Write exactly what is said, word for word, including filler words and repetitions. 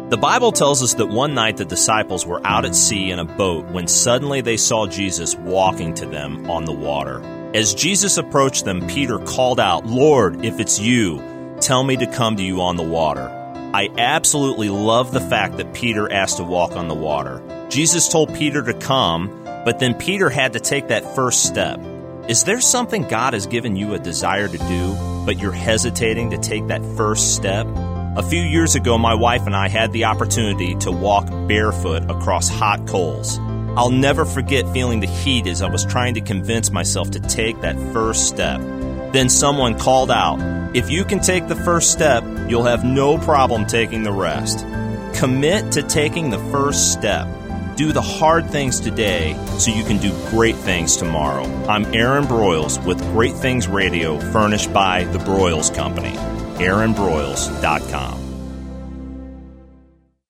The Bible tells us that one night the disciples were out at sea in a boat when suddenly they saw Jesus walking to them on the water. As Jesus approached them, Peter called out, "Lord, if it's you, tell me to come to you on the water." I absolutely love the fact that Peter asked to walk on the water. Jesus told Peter to come, but then Peter had to take that first step. Is there something God has given you a desire to do, but you're hesitating to take that first step? A few years ago, my wife and I had the opportunity to walk barefoot across hot coals. I'll never forget feeling the heat as I was trying to convince myself to take that first step. Then someone called out, "If you can take the first step, you'll have no problem taking the rest." Commit to taking the first step. Do the hard things today so you can do great things tomorrow. I'm Aaron Broyles with Great Things Radio, furnished by the Broyles Company. aaron broyles dot com